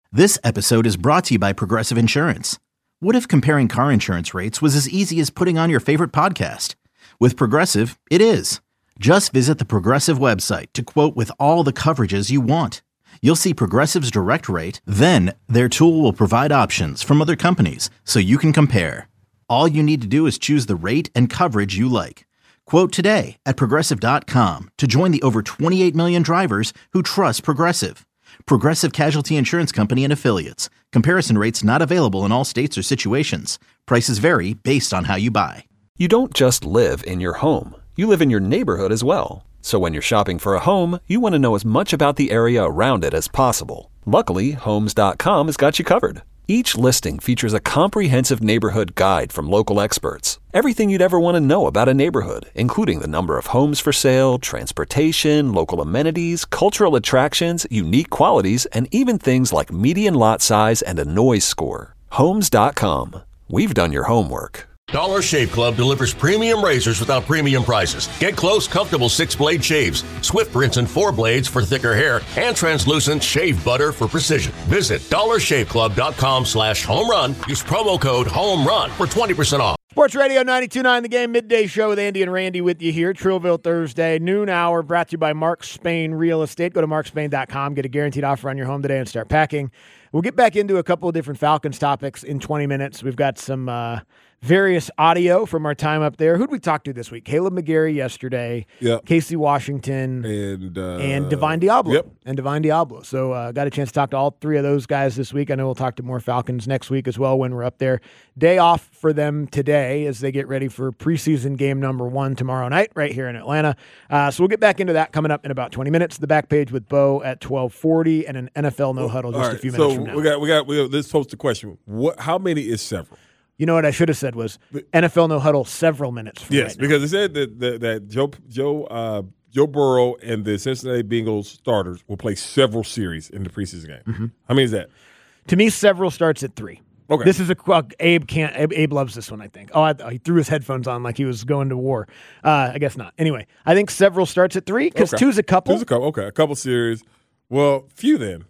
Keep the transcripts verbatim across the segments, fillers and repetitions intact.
This episode is brought to you by Progressive Insurance. What if comparing car insurance rates was as easy as putting on your favorite podcast? With Progressive, it is. Just visit the Progressive website to quote with all the coverages you want. You'll see Progressive's direct rate, then their tool will provide options from other companies so you can compare. All you need to do is choose the rate and coverage you like. Quote today at progressive dot com to join the over twenty-eight million drivers who trust Progressive. Progressive Casualty Insurance Company and Affiliates. Comparison rates not available in all states or situations. Prices vary based on how you buy. You don't just live in your home. You live in your neighborhood as well. So when you're shopping for a home, you want to know as much about the area around it as possible. Luckily, Homes dot com has got you covered. Each listing features a comprehensive neighborhood guide from local experts. Everything you'd ever want to know about a neighborhood, including the number of homes for sale, transportation, local amenities, cultural attractions, unique qualities, and even things like median lot size and a noise score. Homes dot com. We've done your homework. Dollar Shave Club delivers premium razors without premium prices. Get close, comfortable six-blade shaves, Swift rinse and four blades for thicker hair, and translucent shave butter for precision. Visit dollar shave club dot com slash home run. Use promo code HOMERUN for twenty percent off. Sports Radio ninety-two point nine The Game, midday show with Andy and Randy with you here. Trillville Thursday, noon hour, brought to you by Mark Spain Real Estate. Go to mark spain dot com, get a guaranteed offer on your home today and start packing. We'll get back into a couple of different Falcons topics in twenty minutes. We've got some uh, various audio from our time up there. Who'd we talk to this week? Caleb McGarry yesterday, yep. Casey Washington, and uh, and Divine Diablo. Yep. And Divine Diablo. So uh, got a chance to talk to all three of those guys this week. I know we'll talk to more Falcons next week as well when we're up there. Day off for them today as they get ready for preseason game number one tomorrow night right here in Atlanta. Uh, so we'll get back into that coming up in about twenty minutes. The back page with Bo at twelve forty and an N F L no huddle just right, a few minutes so from now. we got we got we got let's post the question. What? How many is several? You know what I should have said was N F L no huddle several minutes from yes, right now. because it said that that, that Joe Joe uh, Joe Burrow and the Cincinnati Bengals starters will play several series in the preseason game. Mm-hmm. How many is that? To me, several starts at three. Okay. This is a uh, Abe can't. Abe, Abe loves this one. I think. Oh, I, he threw his headphones on like he was going to war. Uh, I guess not. Anyway, I think several starts at three because okay. two's a couple. Two's a couple. Okay, a couple series. Well, few then.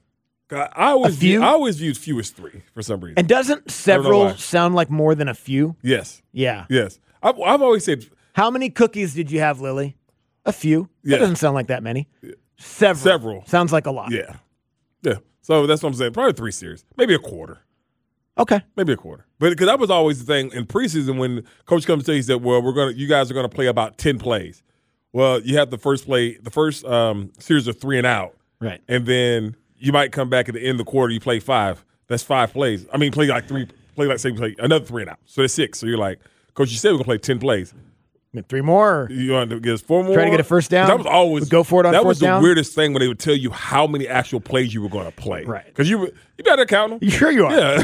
I always few? view, I always viewed few as three for some reason. And doesn't several sound like more than a few? Yes. Yeah. Yes. I've, I've always said. How many cookies did you have, Lily? A few. That Yes. doesn't sound like that many. Several. Several. Sounds like a lot. Yeah. Yeah. So that's what I'm saying. Probably three series. Maybe a quarter. Okay. Maybe a quarter. But because that was always the thing in preseason when coach comes to tell you, he said, well, we're gonna you guys are gonna play about ten plays. Well, you have the first play, the first um, series of three and out. Right. And then you might come back at the end of the quarter, you play five. That's five plays. I mean, play like three, play like say play another three and out. So that's six. So you're like, coach, you said we're gonna play ten plays. Three more. You want to get us four more? Try to get a first down. That was always go for it on that fourth was the down. weirdest thing when they would tell you how many actual plays you were going to play. Right. Because you were- you better count them. You sure you are. Yeah.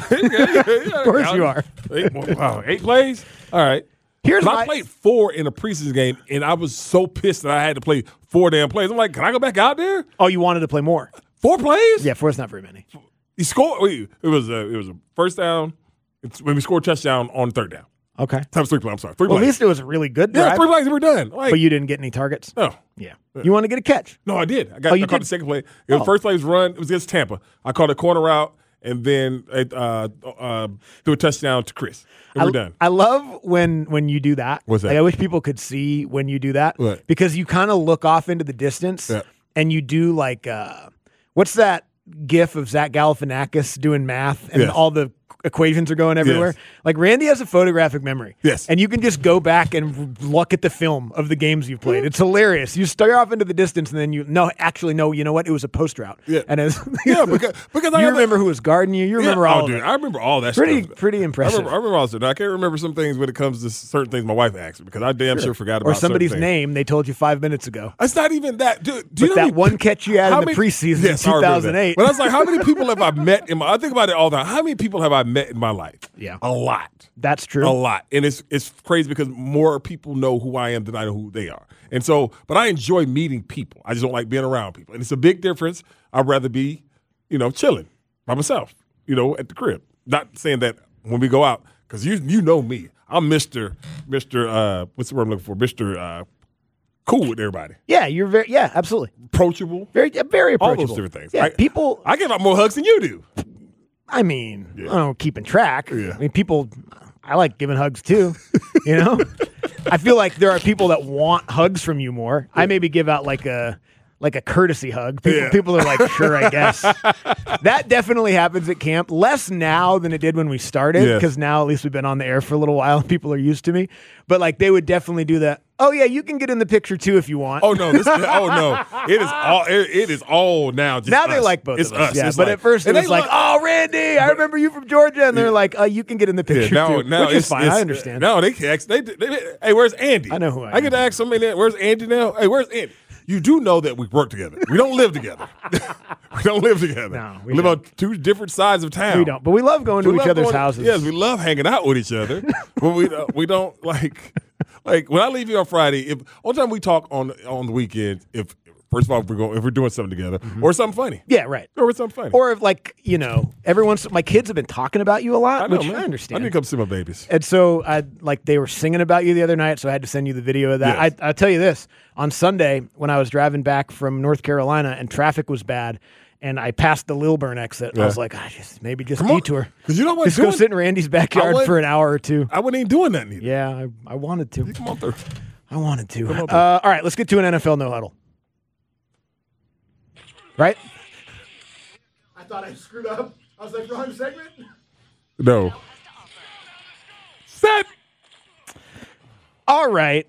Of course you are. Eight, wow, eight plays. All right. Here's my, my, I played four in a preseason game, and I was so pissed that I had to play four damn plays. I'm like, can I go back out there? Oh, you wanted to play more? Four plays? Yeah, four's not very many. He scored. Wait, it was a it was a first down. It's when we scored a touchdown on third down. Okay. Times three plays. I'm sorry, three Well, at plays. least it was a really good Yeah, drive. three plays. We're done. Like, But you didn't get any targets? no. Yeah. You want to get a catch? No, I did. I got. Oh, you I caught did? the second play. It was Oh. first play was run. It was against Tampa. I caught a corner route and then uh, uh, threw a touchdown to Chris. And I, we're done. I love when when you do that. What's that? Like, I wish people could see when you do that. What? Because you kind of look off into the distance Yeah. and you do like, uh, what's that gif of Zach Galifianakis doing math and Yes. all the equations are going everywhere? Yes. Like Randy has a photographic memory. Yes. And you can just go back and look at the film of the games you've played. It's hilarious. You stare off into the distance and then you, no, actually, no, you know what? It was a post route. Yeah. And as, Yeah, because- because I you have a- remember who was guarding you. You remember yeah. all oh, of dude, it. I remember all that Pretty, stuff. pretty I impressive. remember, I remember all that stuff. I can't remember some things when it comes to certain things my wife asked me because I damn sure, forgot about or somebody's certain things. name they told you five minutes ago. It's not even that, dude. But Do you know that how many one pe- catch you had how in the many- preseason yes, in I two remember thousand eight. that. But I was like, how many people have I met in my? I think about it all the time. How many people have I met in my life? Yeah. a lot. That's true. A lot. And it's it's crazy because more people know who I am than I know who they are. And so, but I enjoy meeting people. I just don't like being around people. And it's a big difference. I'd rather be, you know, chilling by myself, you know, at the crib. Not saying that when we go out, because you you know me. I'm Mister Mister Uh, what's the word I'm looking for? Mister Uh, cool with everybody. Yeah, you're very yeah, absolutely. Approachable. Very yeah, very All approachable. those different things. Yeah, I, people I give out more hugs than you do. I mean, Yeah. I don't know, keeping track. Yeah. I mean, people, I like giving hugs too, you know? I feel like there are people that want hugs from you more. I maybe give out like a like a courtesy hug. People, Yeah. people are like, sure, I guess. That definitely happens at camp. Less now than it did when we started, Yes. because now at least we've been on the air for a little while and people are used to me. But like they would definitely do that. Oh, yeah, you can get in the picture too if you want. Oh no! This, oh no! It is all. It, it is all now. Just Now they us. like both it's of us. us. Yeah, It's but like- at first it and was they like, lo- oh, Randy, I remember you from Georgia. And they're like, uh, you can get in the Yeah, picture now, too. now Which is it's- fine. it's- I understand. Now they can ask. They, they, hey, where's Andy? I know who I I get to ask somebody. Where's Andy now? Hey, where's Andy? You do know that we work together. We don't live together. we don't live together. No, we we live don't. on two different sides of town. We don't. But we love going to We each love other's going- houses. Yes, we love hanging out with each other, but we uh, we don't like like when I leave you on Friday. If only time we talk on on the weekend, if first of all if we're going if we're doing something together or something funny, Yeah, right. or it's something funny. Or if, like, you know, everyone's, my kids have been talking about you a lot, I know, which man. I understand. I need to come see my babies. And so, I like they were singing about you the other night, so I had to send you the video of that. Yes. I, I'll tell you this: on Sunday, when I was driving back from North Carolina and traffic was bad, and I passed the Lilburn exit, I Yeah. was like, I just maybe just Come on. detour, 'Cause you know what? just go Doing- sit in Randy's backyard wouldn't- for an hour or two. I wasn't even doing that neither. Yeah, I, I wanted to. Come on through. I wanted to. on, Uh, all right, let's get to an N F L no huddle. Right? I thought I screwed up. I was like, wrong segment. No. Set. All right.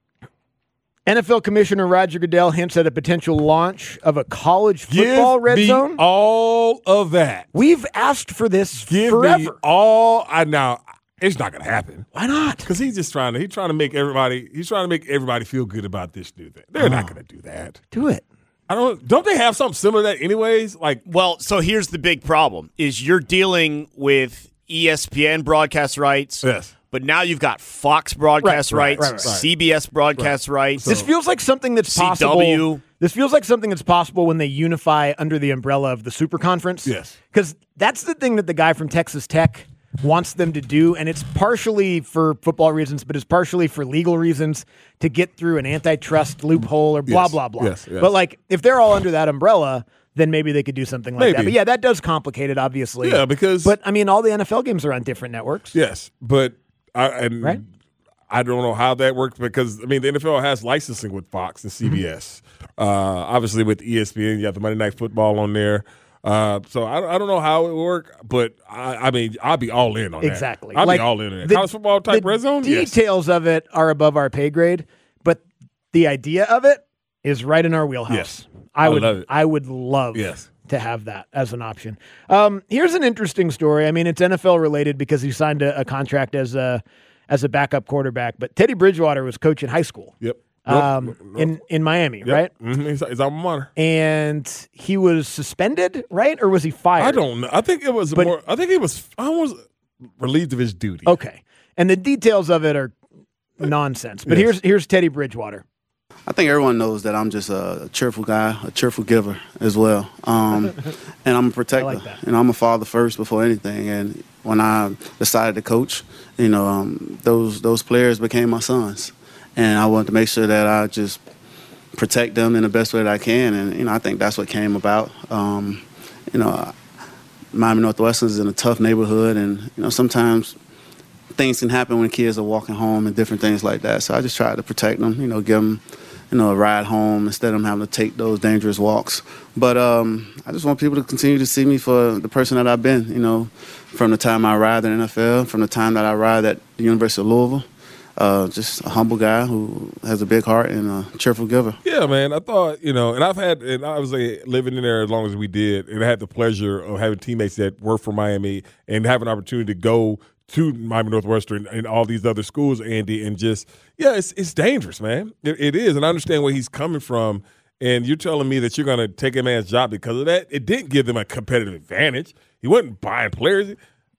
N F L Commissioner Roger Goodell hints at a potential launch of a college football Give red me zone. all of that. We've asked for this Give forever. me all. I now. It's not going to happen Why not? because he's just trying to. He's trying to make everybody. He's trying to make everybody feel good about this new thing. They're not going to do that. Do it. I don't. Don't they have something similar to that anyways? Like, Well, so here's the big problem: is you're dealing with E S P N broadcast rights, yes. but now you've got Fox broadcast Right, right, rights, right, right. C B S broadcast rights. This feels like something that's C W. possible. This feels like something that's possible when they unify under the umbrella of the Super Conference. Yes. Because that's the thing that the guy from Texas Tech wants them to do, and it's partially for football reasons, but it's partially for legal reasons to get through an antitrust loophole or blah, Yes, blah, blah. yes, yes. But, like, if they're all under that umbrella, then maybe they could do something like that. Maybe. But, yeah, that does complicate it, obviously. Yeah, because- But, I mean, all the N F L games are on different networks. Yes, but I and Right? I don't know how that works because I mean the N F L has licensing with Fox and C B S. Mm-hmm. Uh, obviously with E S P N, you have the Monday Night Football on there. Uh, so I, I don't know how it would work, but I, I mean I'll be all in on Exactly. that. I'll Like, be all in on that. the- College football type the red zone. Yes. Details of it are above our pay grade, but the idea of it is right in our wheelhouse. Yes. I I would love it. I would love Yes. to have that as an option. Um, here's an interesting story. I mean, it's N F L related because he signed a, a contract as a as a backup quarterback, but Teddy Bridgewater was coaching high school. Yep. Um, Nope. Nope. in in Miami, Yep. right? Mm-hmm. It's, it's alma mater. And he was suspended, right? Or was he fired? I don't know. I think it was But- more. I think he was. I was relieved of his duty. Okay. And the details of it are nonsense. But Yes. here's here's Teddy Bridgewater. I think everyone knows that I'm just a cheerful guy, a cheerful giver as well. Um, and I'm a protector. I like that. And I'm a father first before anything. And when I decided to coach, you know, um, those those players became my sons. And I wanted to make sure that I just protect them in the best way that I can. And, you know, I think that's what came about. Um, you know, Miami Northwestern is in a tough neighborhood. And, you know, sometimes things can happen when kids are walking home and different things like that. So I just tried to protect them, you know, give them, you know, a ride home instead of them having to take those dangerous walks. But um, I just want people to continue to see me for the person that I've been, you know, from the time I arrived in the N F L, from the time that I arrived at the University of Louisville. Uh, just a humble guy who has a big heart and a cheerful giver. Yeah, man. I thought, you know, and I've had, and I was like, living in there as long as we did, and I had the pleasure of having teammates that work for Miami and have an opportunity to go to Miami Northwestern and all these other schools, Andy, and just, yeah, it's it's dangerous, man. It, it is, and I understand where he's coming from, and you're telling me that you're going to take a man's job because of that? It didn't give them a competitive advantage. He wasn't buying players.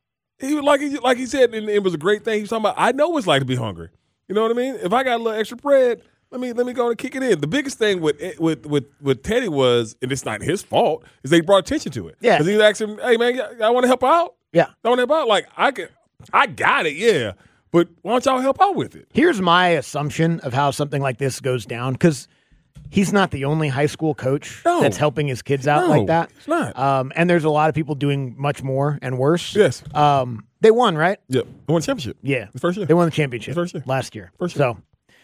He was like he like he said, and it was a great thing. He was talking about, I know what it's like to be hungry. You know what I mean? If I got a little extra bread, let me let me go and kick it in. The biggest thing with with with, with Teddy was, and it's not his fault, is they brought attention to it. Yeah. Because he was asking, hey man, I want to help out. Yeah. I want to help out. Like I can, I got it, yeah. But why don't y'all help out with it? Here's my assumption of how something like this goes down, because he's not the only high school coach No. that's helping his kids out No, like that. he's not. Um, and there's a lot of people doing much more and worse. Yes. Um, they won, right? Yep. They won the championship. Yeah. The first year. They won the championship First year. last year. First year. So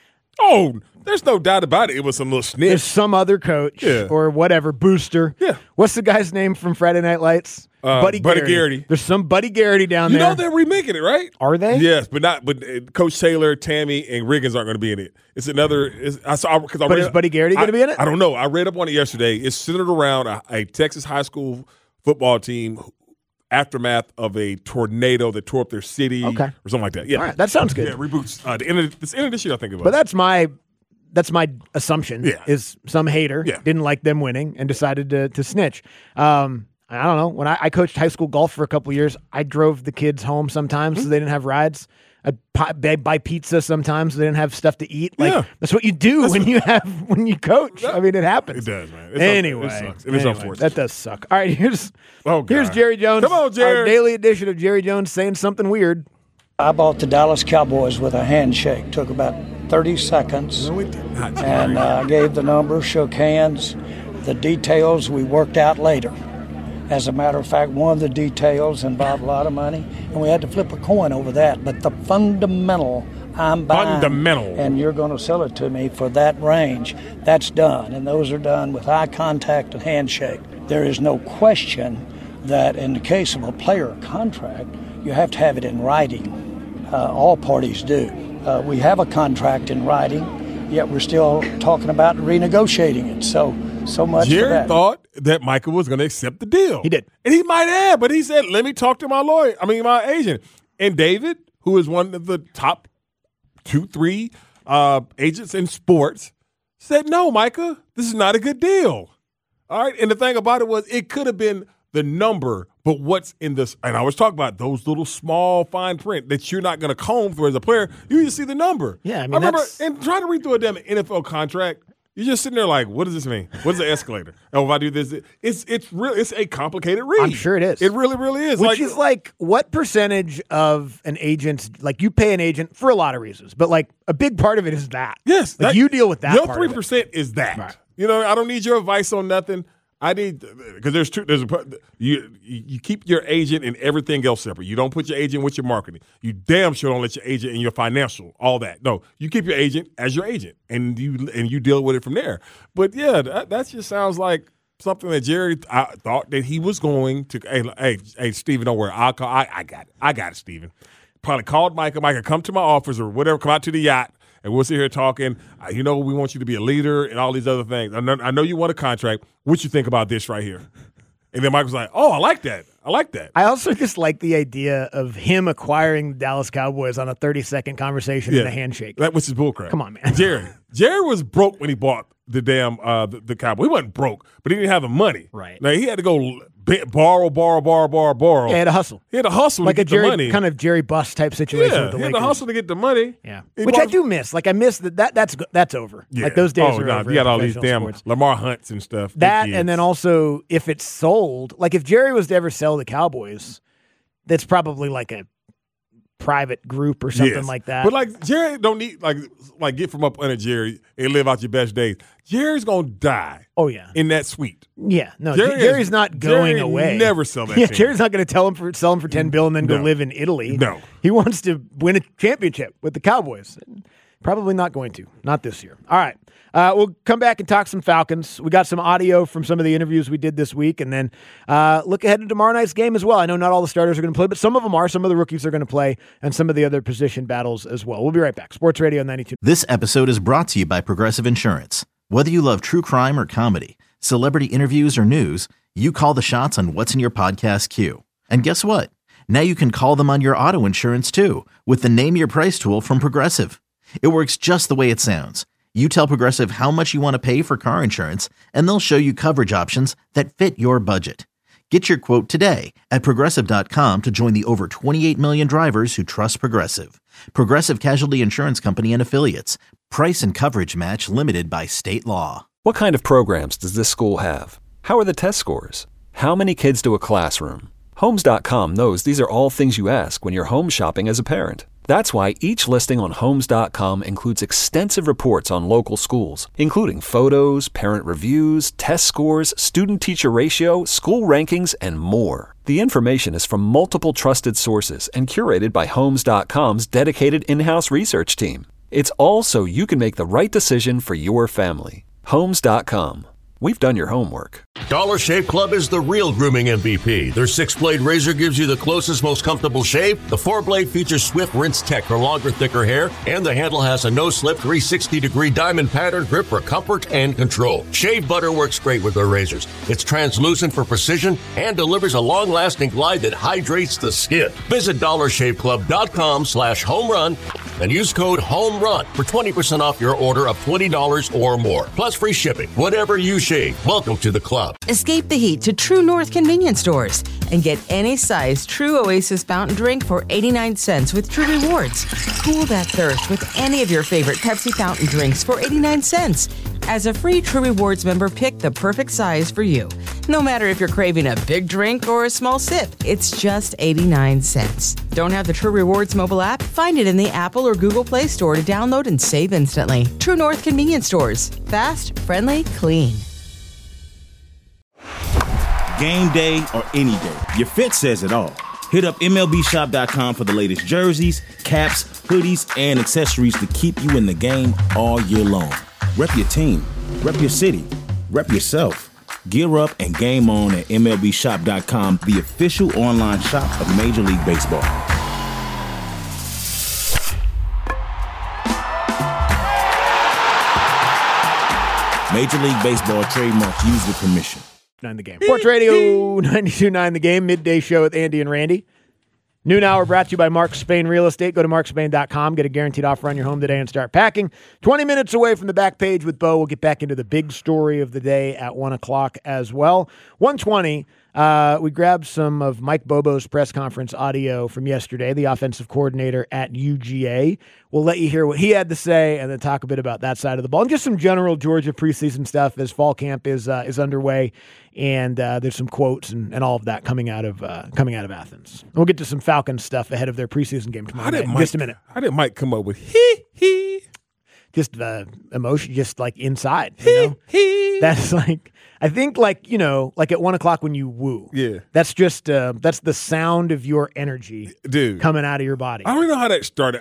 Oh, there's no doubt about it. It was some little snitch. there's some other coach Yeah. or whatever, Booster. Yeah. What's the guy's name from Friday Night Lights? Uh, Buddy, Buddy Garrity. Garrity. There's some Buddy Garrity down You there. know they're remaking it, right? Are they? Yes, but not. But uh, Coach Taylor, Tammy, and Riggins aren't going to be in it. It's another. It's, I saw because I But read, is Buddy Garrity I- gonna be in it? I don't know. I read up on it yesterday. It's centered around a, a Texas high school football team aftermath of a tornado that tore up their city, Okay. or something like that. Yeah, All right, that sounds good. Yeah, reboots. Uh, the end of this end of this year, I think it was. But that's my that's my assumption. Yeah. Is some hater Yeah. didn't like them winning and decided to to snitch. Um, I don't know. When I, I coached high school golf for a couple of years, I drove the kids home sometimes Hmm? so they didn't have rides. I'd pi- buy, buy pizza sometimes so they didn't have stuff to eat. Like Yeah. that's what you do when you have when you coach. I mean, it happens. It does, man. It's anyway, un- it sucks. It is anyway, unfortunate. that does suck. All right, here's Oh, God. here's Jerry Jones. Come on, Our Jerry. daily edition of Jerry Jones saying something weird. I bought the Dallas Cowboys with a handshake. Took about thirty seconds. No, it did not, Jerry. And uh, gave the number, shook hands. The details we worked out later. As a matter of fact, one of the details involved a lot of money, and we had to flip a coin over that. But the fundamental, I'm buying, Fundamental. and you're going to sell it to me for that range, that's done. And those are done with eye contact and handshake. There is no question that in the case of a player contract, you have to have it in writing. Uh, all parties do. Uh, we have a contract in writing, yet we're still talking about renegotiating it. So, so much for Jerry that. thought that Michael was going to accept the deal. He did. And he might have, but he said, let me talk to my lawyer. I mean, my agent. And David, who is one of the top two, three uh, agents in sports, said, no, Micah, this is not a good deal. All right. And the thing about it was, it could have been the number, but what's in this, and I was talking about those little small fine print that you're not going to comb through as a player. You just see the number. Yeah, I mean, remember, that's- and trying to read through a damn N F L contract, you're just sitting there like, what does this mean? What is the escalator? Oh, if I do this, it's it's real. It's a complicated read. I'm sure it is. It really, really is. Which like, is like what percentage of an agent's, like you pay an agent for a lot of reasons, but like a big part of it is that. yes, Like that- you deal with that Your part three of it. percent is that. Right. You know, I don't need your advice on nothing. I need because there's two. There's a you. You keep your agent and everything else separate. You don't put your agent with your marketing. You damn sure don't let your agent and your financial all that. No, you keep your agent as your agent, and you and you deal with it from there. But yeah, that, that just sounds like something that Jerry I thought that he was going to. Hey, hey, hey, Steven, don't worry. I'll call. I, I got it. I got it, Steven. Probably called Micah. Micah, come to my office or whatever. Come out to the yacht. And we'll sit here talking. Uh, you know, we want you to be a leader and all these other things. I know, I know you want a contract. What you think about this right here? And then Mike was like, "Oh, I like that. I like that." I also just like the idea of him acquiring the Dallas Cowboys on a thirty second conversation and a handshake. That which is bullcrap. Come on, man. Jerry. Jerry was broke when he bought the damn uh, the, the Cowboys. He wasn't broke, but he didn't have the money. Right. Now he had to go b- borrow, borrow, borrow, borrow, borrow. Yeah, he had to hustle. He had to hustle Like to a get Jerry, the money. kind of Jerry Buss type situation yeah, with the he had Lakers. to hustle to get the money. Yeah, He which I bought- do miss. Like I miss that. that that's that's over. Yeah. Like those days oh, are nah, over. You got in all these professional damn sports. Lamar Hunts and stuff. Good That kids. and then also if it's sold, like if Jerry was to ever sell the Cowboys, that's probably like a private group or something Yes. like that. But like Jerry don't need like like get from up under Jerry and live out your best days. Jerry's gonna die oh yeah, in that suite. yeah. No, Jerry Jerry Jerry's is- not going Jerry away. never sell that Yeah, team. Jerry's not going to tell him for sell him for ten bill and then go No. live in Italy. No. he wants to win a championship with the Cowboys. Probably not going to. Not this year. All right. Uh, we'll come back and talk some Falcons. We got some audio from some of the interviews we did this week, and then uh, look ahead to tomorrow night's game as well. I know not all the starters are going to play, but some of them are. Some of the rookies are going to play, and some of the other position battles as well. We'll be right back. Sports Radio ninety-two. This episode is brought to you by Progressive Insurance. Whether you love true crime or comedy, celebrity interviews or news, you call the shots on what's in your podcast queue. And guess what? Now you can call them on your auto insurance too with the Name Your Price tool from Progressive. It works just the way it sounds. You tell Progressive how much you want to pay for car insurance, and they'll show you coverage options that fit your budget. Get your quote today at Progressive dot com to join the over twenty-eight million drivers who trust Progressive. Progressive Casualty Insurance Company and Affiliates. Price and coverage match limited by state law. What kind of programs does this school have? How are the test scores? How many kids do a classroom? Homes dot com knows these are all things you ask when you're home shopping as a parent. That's why each listing on Homes dot com includes extensive reports on local schools, including photos, parent reviews, test scores, student-teacher ratio, school rankings, and more. The information is from multiple trusted sources and curated by Homes dot com's dedicated in-house research team. It's all so you can make the right decision for your family. Homes dot com. We've done your homework. Dollar Shave Club is the real grooming M V P. Their six-blade razor gives you the closest, most comfortable shave. The four-blade features swift rinse tech for longer, thicker hair. And the handle has a no-slip three hundred sixty degree diamond pattern grip for comfort and control. Shave butter works great with their razors. It's translucent for precision and delivers a long-lasting glide that hydrates the skin. Visit dollar shave club dot com slash home run and use code HOMERUN for twenty percent off your order of twenty dollars or more. Plus free shipping. Whatever you shave, welcome to the club. Escape the heat to True North convenience stores and get any size True Oasis fountain drink for eighty-nine cents with True Rewards. Cool that thirst with any of your favorite Pepsi fountain drinks for eighty-nine cents. As a free True Rewards member, pick the perfect size for you. No matter if you're craving a big drink or a small sip, it's just eighty-nine cents. Don't have the True Rewards mobile app? Find it in the Apple or Google Play Store to download and save instantly. True North convenience stores. Fast, friendly, clean. Game day or any day, your fit says it all. Hit up M L B shop dot com for the latest jerseys, caps, hoodies, and accessories to keep you in the game all year long. Rep your team, rep your city, rep yourself. Gear up and game on at M L B shop dot com, the official online shop of Major League Baseball. Major League Baseball trademarks used with permission. Nine the game. Sports Radio ninety-two point nine The Game, midday show with Andy and Randy. Noon hour brought to you by Mark Spain Real Estate. Go to mark spain dot com. Get a guaranteed offer on your home today and start packing. twenty minutes away from the back page with Bo. We'll get back into the big story of the day at one o'clock as well. one twenty, uh, we grabbed some of Mike Bobo's press conference audio from yesterday, the offensive coordinator at U G A. We'll let you hear what he had to say and then talk a bit about that side of the ball and just some general Georgia preseason stuff as fall camp is uh, is underway. And uh, there's some quotes and, and all of that coming out of uh, coming out of Athens. And we'll get to some Falcons stuff ahead of their preseason game tomorrow night in Mike, just a minute. How did Mike come up with hee hee? Just uh, emotion, just like inside. You know? Hee. That's like, I think like, you know, like at one o'clock when you woo. Yeah. That's just, uh, that's the sound of your energy Dude, coming out of your body. I don't know how that started.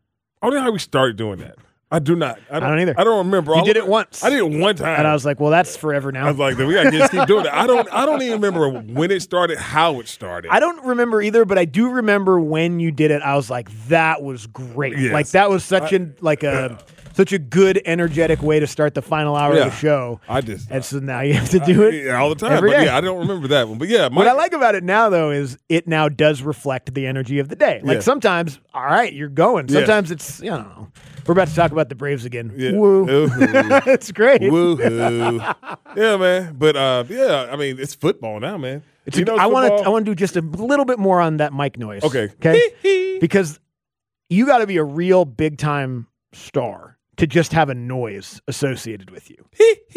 I don't know how we started doing that. I do not. I don't, I don't either. I don't remember. You all did of it once. I did it one time. And I was like, well, that's forever now. I was like, we got to just keep doing it. I don't I don't even remember when it started, how it started. I don't remember either, but I do remember when you did it. I was like, that was great. Yes. Like that was such I, a like a such a good, energetic way to start the final hour yeah. of the show. I just and so now you have to do it I, yeah, all the time. every But day. yeah, I don't remember that one. But yeah, Mike, what I like about it now though is it now does reflect the energy of the day. Like yeah. sometimes, all right, you're going. Sometimes yeah. it's you know. We're about to talk about the Braves again. Yeah. Woo. It's great. Woo-hoo. Yeah, man. But, uh, yeah, I mean, it's football now, man. It's you a, know I want to football? I want to do just a little bit more on that mic noise. Okay. Okay? Because you got to be a real big-time star to just have a noise associated with you.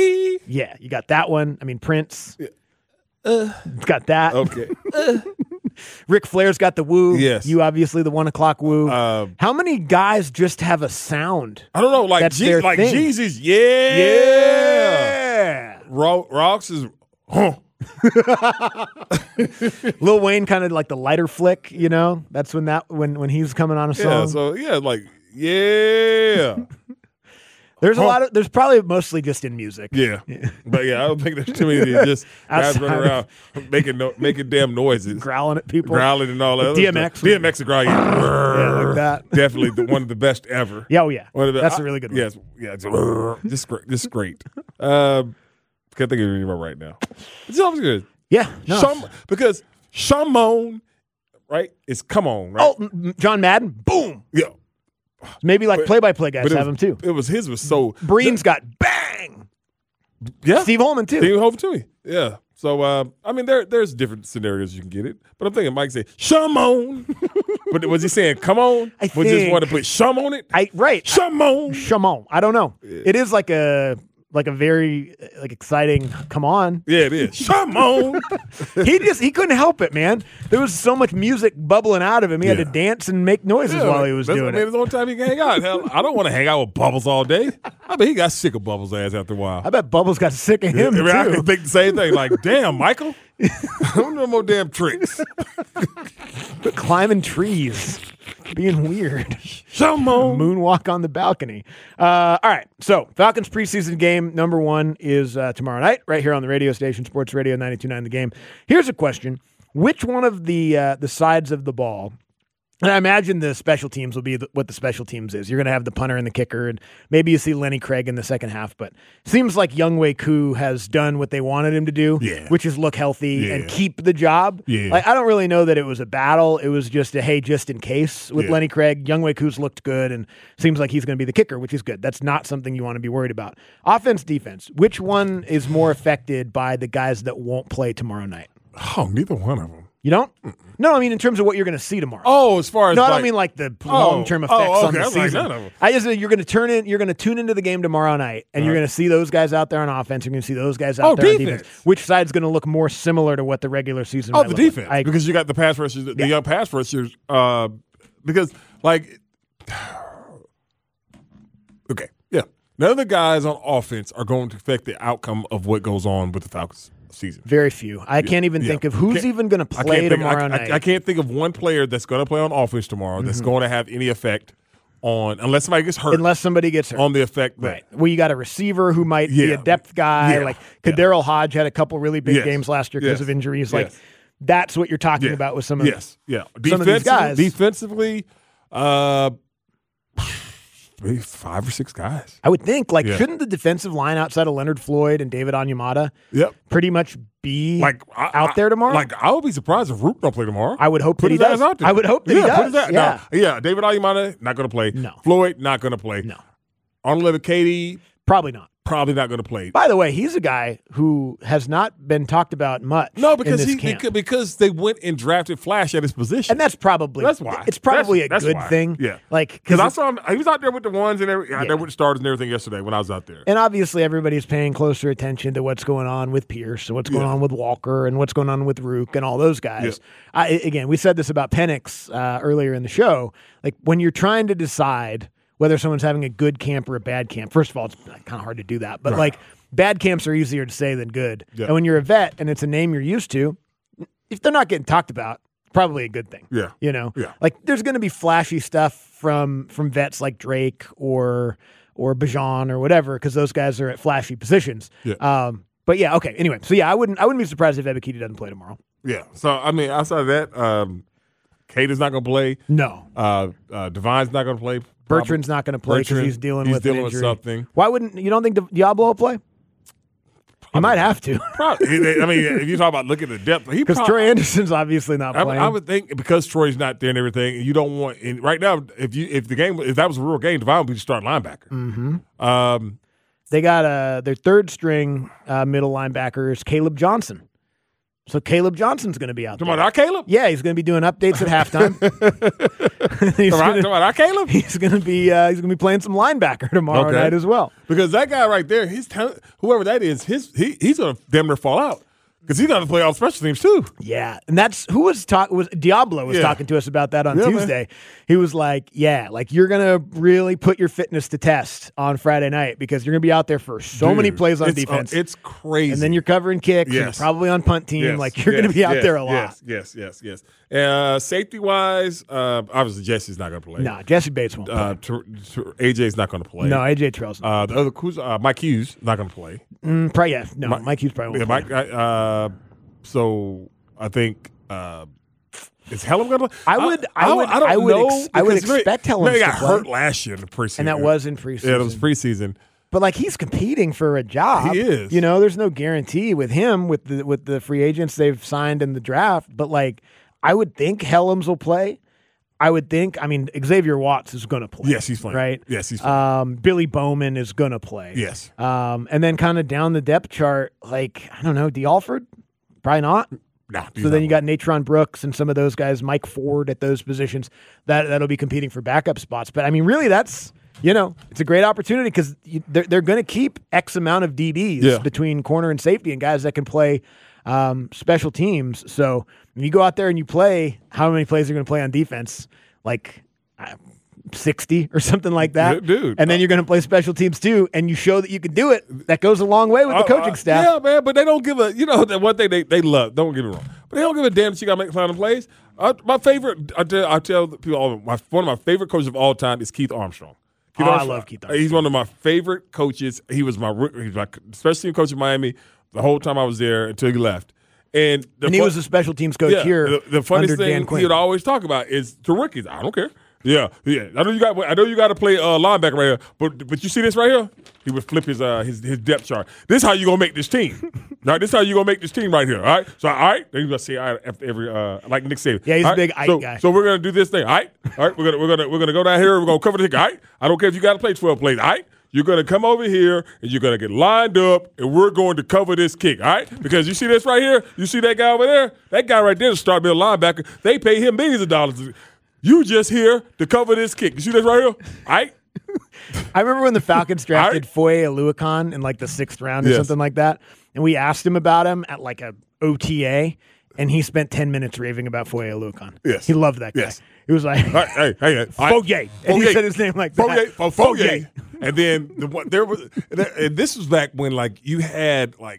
Yeah, you got that one. I mean, Prince. Yeah. Uh, got that. Okay. uh. Ric Flair's got the woo. Yes. You obviously the one o'clock woo. Uh, How many guys just have a sound? I don't know. Like, that's Je- their like thing? Jesus. Yeah. Yeah. Ro- Rocks is, huh. Lil Wayne kind of like the lighter flick, you know? That's when that when when he's coming on a song. Yeah, so, yeah, like, yeah. There's a Huh. lot of there's probably mostly just in music. Yeah. But, yeah, I don't think there's too many just guys Outside running around making no, making damn noises. Growling at people. Growling and all that. Like D M X. D M X is growling. Yeah, like that. Definitely the, one of the best ever. Yeah, oh yeah. One of the, That's I, a really good one. Yes, yeah, it's, just great. Just great. Um, can't think of anything right now. It's always good. Yeah, no. Some, because Shamon, right? It's come on, right? Oh, m- John Madden, boom. Yeah. Maybe like But- play-by-play guys but it have was- him too. It was his was so Breen's got bang. yeah. Steve Holman too. Steve Holman too. Yeah. So uh, I mean, there there's different scenarios you can get it, but I'm thinking Mike said Shamon, but was he saying come on? I Was just think- want to put Shum on it? I right. Shamon. Shamon. I don't know. It is like a like a very like exciting come on. Yeah, it is. Come on. he just he couldn't help it, man. There was so much music bubbling out of him. He Yeah. had to dance and make noises Yeah, while he was that's, doing I mean, it. it's the only time he can hang out. Hell, I don't want to hang out with Bubbles all day. I mean, he got sick of Bubbles' ass after a while. I bet Bubbles got sick of him I mean, I too. could think the same thing. Like, damn, Michael, I don't know more damn tricks. But climbing trees, being weird. Come on. Moonwalk on the balcony. Uh, all right. So Falcons preseason game number one is uh, tomorrow night, right here on the radio station, Sports Radio ninety-two point nine The Game. Here's a question: which one of the uh, the sides of the ball? And I imagine the special teams will be the, what the special teams is. You're going to have the punter and the kicker, and maybe you see Lenny Craig in the second half. But it seems like Younghoe Koo has done what they wanted him to do, Yeah. which is look healthy Yeah. and keep the job. Yeah. Like I don't really know that it was a battle. It was just a hey, just in case with Yeah. Lenny Craig. Younghoe Koo's looked good and seems like he's going to be the kicker, which is good. That's not something you want to be worried about. Offense, defense. Which one is more affected by the guys that won't play tomorrow night? Oh, neither one of them. You don't? No, I mean in terms of what you're going to see tomorrow. Oh, as far as No, I like, don't mean like the Oh, long-term effects oh, on okay. the I was like, season. none of them. I just you're going to turn in, you're going to tune into the game tomorrow night, and you're Right. going to see those guys out there on offense. You're going to see those guys out Oh, there on defense. defense. Which side's going to look more similar to what the regular season? Oh, might the look like? defense. I agree. Because you got the pass rushers, the Yeah. young pass rushers. Uh, because, like, okay, yeah. None of the guys on offense are going to affect the outcome of what goes on with the Falcons season. Very few. I can't even Yeah. think of who's Can't- even going to I play can't think- tomorrow I, I- night. I can't think of one player that's going to play on offense tomorrow that's going to have any effect on, unless somebody gets hurt, Unless somebody gets hurt. on the effect. that- Right. Well, you got a receiver who might be Yeah. a depth guy. Yeah. Like Yeah. Kadarius Hodge had a couple really big Yes. games last year because Yes. of injuries. Like Yes. that's what you're talking Yeah. about with some of yes, yeah. some of these guys. Defensively, uh, maybe five or six guys. I would think, like, Yeah. shouldn't the defensive line outside of Leonard Floyd and David Onyemata Yep. pretty much be Like I, out there tomorrow? Like I would be surprised if Root don't play tomorrow. I would hope Put that he his ass does. out there. I would hope that yeah, he does. Put his ass, yeah. No, yeah. David Onyemata not going to play. No. Floyd not going to play. No. Arnold Katie Probably not. probably not going to play. By the way, he's a guy who has not been talked about much. No, in because this he camp. because, because they went and drafted Flash at his position. And that's probably That's why. It's probably That's- a that's good why. thing. Yeah. like Because I it- saw him, he was out there with the ones and every, out Yeah. there with the starters and everything yesterday when I was out there. And obviously, everybody's paying closer attention to what's going on with Pierce and what's going Yeah. on with Walker and what's going on with Rook and all those guys. I, again, we said this about Penix uh, earlier in the show. Like when you're trying to decide whether someone's having a good camp or a bad camp, first of all, it's kind of hard to do that. But Right. like bad camps are easier to say than good. Yeah. And when you're a vet and it's a name you're used to, if they're not getting talked about, probably a good thing. Yeah. You know, Yeah. like there's going to be flashy stuff from from vets like Drake or or Bajan or whatever because those guys are at flashy positions. Yeah. Um, but yeah, okay. Anyway, so yeah, I wouldn't I wouldn't be surprised if Ebiketie doesn't play tomorrow. Yeah. So, I mean, outside of that, um, Kate is not going to play. No, Uh, uh, Divine's not going to play. Bertrand's not going to play because Bertrand, he's dealing he's with dealing an with injury. something. Why wouldn't you don't think Di- Diablo will play? He might have to Probably. I mean, if you talk about looking at the depth, he because probably, Troy Anderson's obviously not I, playing. I would think because Troy's not there and everything, you don't want. And right now, if you if the game if that was a real game, Divine would be the starting linebacker. mm-hmm. Um, They got uh, their third string uh, middle linebacker is Caleb Johnson. So Caleb Johnson's going to be out come there. on, our Caleb. Yeah, he's going to be doing updates at halftime. he's Come on, gonna- come on, our Caleb. He's going to be uh, he's going to be playing some linebacker tomorrow Okay. night as well. Because that guy right there, his talent, whoever that is, his he, he's going to damn near fall out because he's going to play all special teams too. Yeah, and that's who was talking. Was Diablo was Yeah. talking to us about that on Yeah, man. Tuesday. He was like, "Yeah, like you're going to really put your fitness to test on Friday night because you're going to be out there for so Dude, many plays on it's, uh, defense, it's crazy. and then you're covering kicks, and Yes. probably on punt team. Yes, like you're yes, going to be out yes, there a lot." Yes, yes, yes, yes. Uh, safety wise, uh, obviously Jesse's not going to play. Nah, Jesse Bates won't. Uh, play. Ter- Ter- A J's not going to play. No, A J Terrell's not. Uh, the other who's uh, Mike Hughes not going to play. Mm, probably, yeah, no, Mike- Mike Hughes probably Yeah, won't. Mike. play. Uh, so I think uh, is Hellum going to play? I would- I would- I don't I would know. ex- I would because remember- expect Hellum remember He to got play. hurt last year in the preseason, And that was in preseason. Yeah, it was preseason. But like he's competing for a job. He is. You know, there's no guarantee with him with the with the free agents they've signed in the draft. But like, I would think Hellums will play. I would think. I mean, Xavier Watts is going to play. Yes, he's playing. Right. Yes, he's playing. Um, Billy Bowman is going to play. Yes. Um, and then kind of down the depth chart, like I don't know, D. Alford, probably not. No, So then you got Natron Brooks and some of those guys, Mike Ford at those positions. That that'll be competing for backup spots. But I mean, really, that's you know, it's a great opportunity because they're, they're going to keep X amount of D Bs Yeah. between corner and safety and guys that can play um, special teams. So when you go out there and you play, how many plays are going to play on defense? Like uh, sixty or something like that. Dude. And then you're going to play special teams too, and you show that you can do it. That goes a long way with the Uh, coaching uh, staff. Yeah, man, but they don't give a, you know, the one thing they, they love, don't get me wrong, but they don't give a damn that you got to make final plays. Uh, my favorite, I tell, I tell people, all, my, one of my favorite coaches of all time is Keith Armstrong. Keith Oh, I Armstrong, love Keith Armstrong. He's one of my favorite coaches. He was my, he was my special team coach in Miami the whole time I was there until he left. And, the And he fun- was a special teams coach yeah, here. The, the funniest under Dan thing Quinn. he would always talk about is to rookies. I don't care. Yeah, yeah. I know you got. I know you got to play uh, linebacker right here, but but you see this right here? He would flip his uh his, his depth chart. This is how you gonna make this team. Now this is how you gonna make this team right here. All right. So all right, then you gonna say all right after every uh like Nick Saban. Yeah, he's All a right? big Ike so, guy. So we're gonna do this thing. All right. All right. We're gonna we're gonna we're gonna go down here. We're gonna cover the kick. All right. I don't care if you got to play twelve plays. All right. You're going to come over here and you're going to get lined up and we're going to cover this kick, all right? Because you see this right here? You see that guy over there? That guy right there is start middle linebacker. They pay him millions of dollars. You just here to cover this kick. You see this right here? All right? I remember when the Falcons drafted Right. Foye Aluakon in like the sixth round or Yes. something like that, and we asked him about him at like a O T A, and he spent ten minutes raving about Foye Aluakon. Yes. He loved that guy. Yes. He was like, All right, hey, hey, hey. all right. Foye. And he said his name like that. Foye, Fo- Foye. And then the one there was, and this was back when like you had like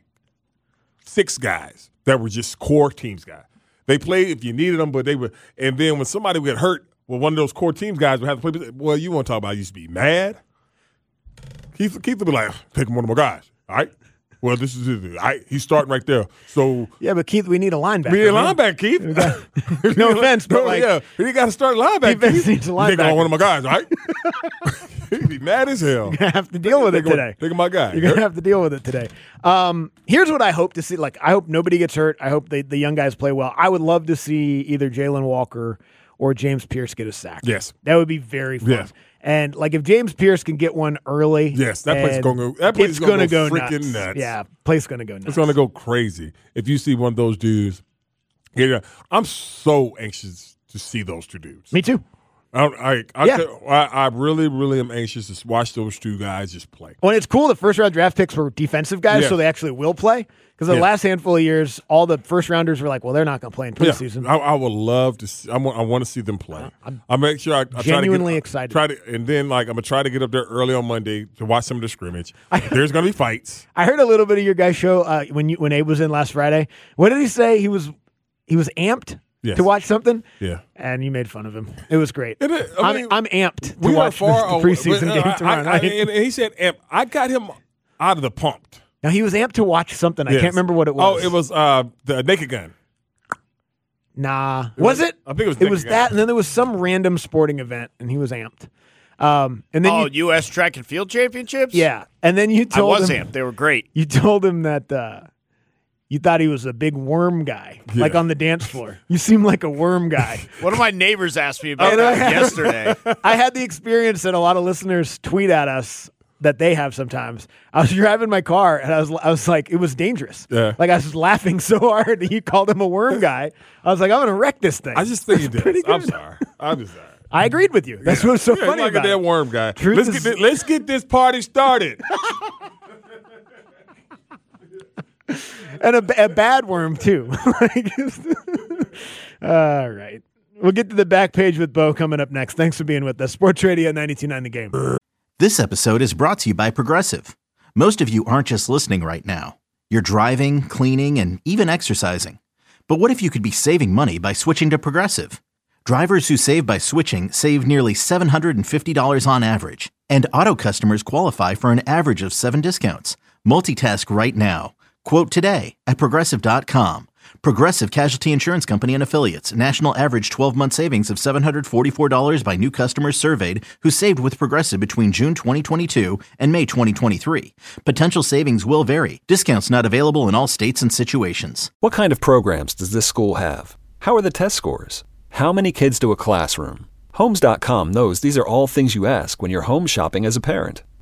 six guys that were just core teams guys. They played if you needed them, but they were. And then when somebody would get hurt, well, one of those core teams guys would have to play. Well, you want to talk about? I used to be mad. Keith, Keith would be like, "Take one of my guys." All right. Well, this is it. I, he's starting right there. So Yeah, but Keith, we need a linebacker. we need a man. linebacker, Keith. No offense, but No, like, yeah, he got to start linebacker. defense Keith. needs a You take linebacker. on one of my guys, all right? He'd be mad as hell. you're gonna have to deal with it Take him- today. Take him my guy. You're gonna have to deal with it today. Um, here's what I hope to see. Like, I hope nobody gets hurt. I hope they, the young guys play well. I would love to see either Jalen Walker or James Pierce get a sack. Yes. That would be very fun. Yes. And like if James Pierce can get one early, Yes, that place is and gonna go- that place it's is gonna go go freaking nuts. nuts. Yeah, place gonna go nuts. It's going to go crazy if you see one of those dudes. Yeah, I'm so anxious to see those two dudes. Me too. I, I, I, Yeah. I, I really, really am anxious to watch those two guys just play. Well, and it's cool. The first round draft picks were defensive guys, Yeah. so they actually will play. Because the Yeah. last handful of years, all the first rounders were like, "Well, they're not going to play in preseason." Yeah, I, I would love to. See, I want. I want to see them play. I make sure I, I genuinely try to get, excited. Try to, and then like I'm gonna try to get up there early on Monday to watch some of the scrimmage. There's gonna be fights. I heard a little bit of your guys' show uh, when you when Abe was in last Friday. What did he say? He was he was amped Yes. to watch something. Yeah. And you made fun of him. It was great. And it- I mean, I'm, I'm amped to We are watch far the away- preseason but, game uh, tomorrow I, I, night. and he said, amp, I got him out of the pumped. Now he was amped to watch something. I Yes. can't remember what it was. Oh, it was uh, the Naked Gun. Nah, was was- it? I think it was It was Naked that, Gun. and then there was some random sporting event, and he was amped. Um, and then Oh, you, U S Track and Field Championships? yeah, and then you I told was him amped. They were great. you told him that uh, you thought he was a big worm guy, Yeah. like on the dance floor. You seem like a worm guy. One of my neighbors asked me about And I that had- yesterday. I had the experience that a lot of listeners tweet at us that they have sometimes. I was driving my car and I was I was like, it was dangerous. Yeah. Like I was just laughing so hard that you called him a worm guy. I was like, I'm gonna wreck this thing. I just think he did. pretty I'm good. sorry. I'm just sorry. I agreed with you. That's what's so Yeah, funny like about a damn it. worm guy. Truth let's is- get this, let's get this party started. And a, a bad worm too. Like, all right. We'll get to the back page with Bo coming up next. Thanks for being with us. Sports Radio ninety-two point nine The Game. This episode is brought to you by Progressive. Most of you aren't just listening right now. You're driving, cleaning, and even exercising. But what if you could be saving money by switching to Progressive? Drivers who save by switching save nearly seven hundred fifty dollars on average. And auto customers qualify for an average of seven discounts. Multitask right now. Quote today at Progressive dot com. Progressive Casualty Insurance Company and Affiliates. National average twelve-month savings of seven hundred forty-four dollars by new customers surveyed who saved with Progressive between June twenty twenty-two and May twenty twenty-three. Potential savings will vary. Discounts not available in all states and situations. What kind of programs does this school have? How are the test scores? How many kids do a classroom? Homes dot com knows these are all things you ask when you're home shopping as a parent.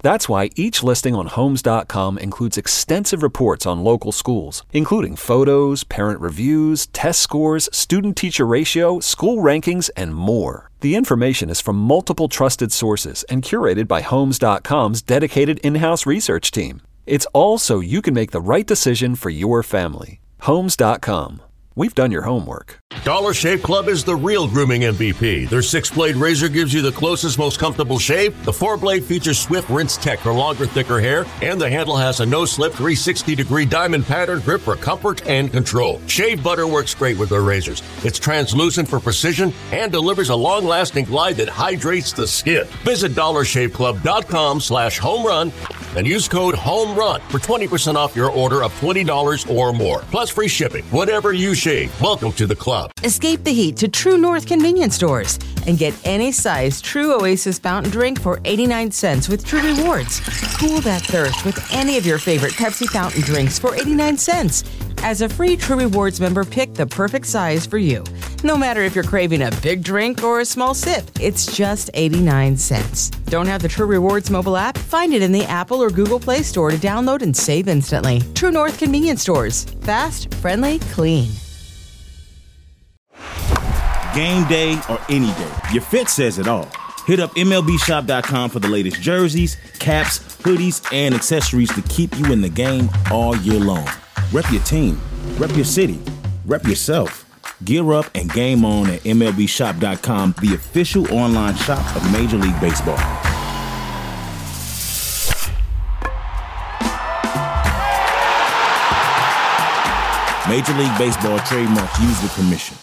That's why each listing on Homes dot com includes extensive reports on local schools, including photos, parent reviews, test scores, student-teacher ratio, school rankings, and more. The information is from multiple trusted sources and curated by Homes dot com's dedicated in-house research team. It's all so you can make the right decision for your family. Homes dot com. We've done your homework. Dollar Shave Club is the real grooming M V P. Their six-blade razor gives you the closest, most comfortable shave. The four-blade features Swift Rinse Tech for longer, thicker hair. And the handle has a no-slip three hundred sixty degree diamond pattern grip for comfort and control. Shave butter works great with their razors. It's translucent for precision and delivers a long-lasting glide that hydrates the skin. Visit dollar shave club dot com slash home run and use code HOMERUN for twenty percent off your order of twenty dollars or more. Plus free shipping. Whatever you shave, welcome to the club. Escape the heat to True North convenience stores and get any size True Oasis fountain drink for eighty-nine cents with True Rewards. Cool that thirst with any of your favorite Pepsi fountain drinks for eighty-nine cents. As a free True Rewards member, pick the perfect size for you. No matter if you're craving a big drink or a small sip, it's just eighty-nine cents. Don't have the True Rewards mobile app? Find it in the Apple or Google Play Store to download and save instantly. True North convenience stores. Fast, friendly, clean. Game day or any day, your fit says it all. Hit up M L B shop dot com for the latest jerseys, caps, hoodies, and accessories to keep you in the game all year long. Rep your team, rep your city, rep yourself. Gear up and game on at M L B shop dot com, the official online shop of Major League Baseball. Major League Baseball trademark used with permission.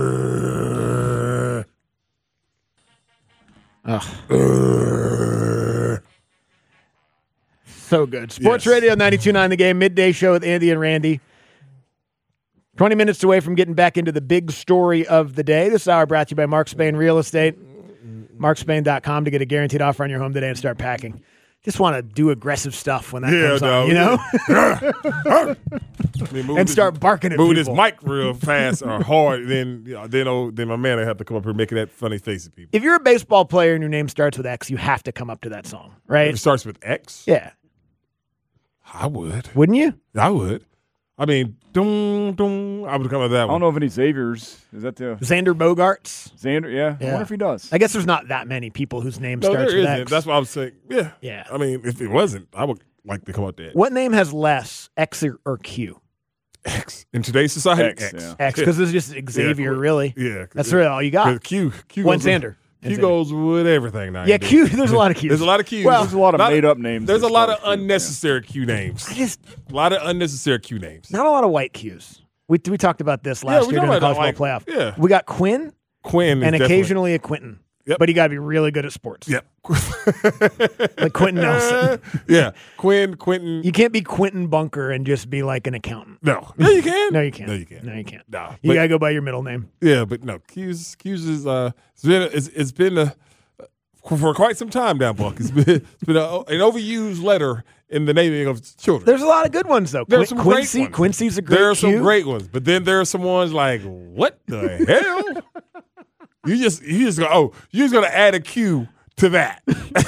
So good. Sports Yes. Radio ninety-two point nine The Game, midday show with Andy and Randy. twenty minutes away from getting back into the big story of the day. This hour brought to you by Mark Spain Real Estate. mark spain dot com to get a guaranteed offer on your home today and start packing. Just want to do aggressive stuff when that Yeah, comes no, on, you know? I mean, move And this- start barking at move people. this mic real fast or hard, then you know, then oh, then my man will have to come up here making that funny face at people. If you're a baseball player and your name starts with X, you have to come up to that song, right? If it starts with X, Yeah. I would. Wouldn't you? I would. I mean, dum, dum, I would come up with that I one. don't know if any Xavier's. Is that the Xander Bogaerts? Xander? Yeah. I Yeah. wonder if he does. I guess there's not that many people whose name No, starts there with isn't. X. That's why I was saying, yeah. Yeah. I mean, if it wasn't, I would like to come up there. What name has less, X or, or Q? X. In today's society, X, X. yeah. X, because it's just Xavier, Yeah, really. Yeah. That's really all you got. 'Cause Q, Q One goes with- Xander. Q Xander. goes with everything now. Yeah, Q, there's a lot of Qs. There's a lot of Qs. Well, There's a lot of Not- made-up names. There's a that lot of start with Q, unnecessary Q names. I just, A lot of unnecessary Q names. not a lot of white Qs. We, we talked about this last we year talked during the about college that, ball like, playoff. yeah. We got Quinn Quinn is and definitely- occasionally a Quentin. Yep. But you got to be really good at sports. Yep. Like Quentin Nelson. Yeah. Quinn, Quentin. You can't be Quentin Bunker and just be like an accountant. No. Yeah, you can. No, you can't. No, you can't. No, you can't. No. You But- got to go by your middle name. Yeah, but no. Q's, Q's is, uh, it's been, it's, it's been a, for quite some time now, Buck. It's been, it's been a, an overused letter in the naming of children. There's a lot of good ones, though. There are Quin- some great Quincy, ones. Quincy's a great There are some Q. great ones, but then there are some ones like, what the hell? You just, you just go, oh, you're just gonna add a Q to that.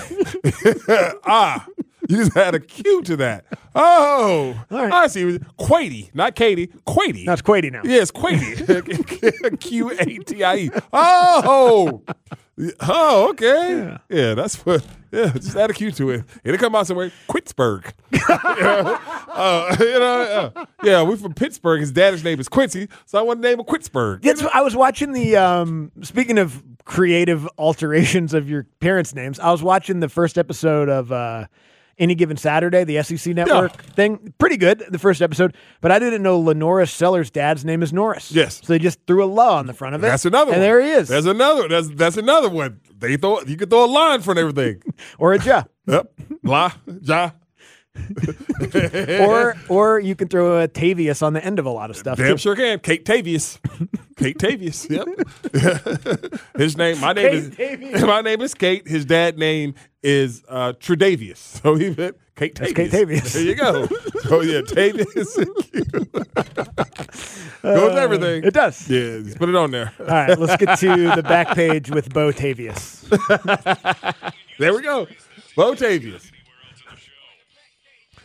ah, you just add a Q to that. Oh, All right. I see. Quady, not Katie. Quady. No, it's Quady now. Yes, Quady. Q A T I E. Oh, oh, okay. Yeah. yeah, that's what. Yeah, just add a Q to it. It'll come out somewhere. Quitzburg. uh, you know, uh, yeah, we're from Pittsburgh. His dad's name is Quincy, so I want to name him Quitzburg. That's, I was watching the, um, speaking of creative alterations of your parents' names, I was watching the first episode of uh, Any Given Saturday, the S E C Network Yeah. thing. Pretty good, the first episode, but I didn't know Lenora Seller's dad's name is Norris. Yes. So they just threw a "la" on the front of it. That's another and one. there he is. That's another. That's that's another one. They throw. You can throw a line for everything. or a ja. Yep. La ja. or or you can throw a Tavius on the end of a lot of stuff. Damn too. sure can. Kate Tavius. Kate Tavius. Yep. His name. My name is. Kate Tavius. My name is Kate. His dad name is uh, Tredavius. So he meant Kate That's Tavius. Kate Tavius. There you go. So yeah, Tavius. Goes with everything. It does. Yeah, just put it on there. All right, let's get to the back page with Bo Tavius. There we go. Bo Tavius.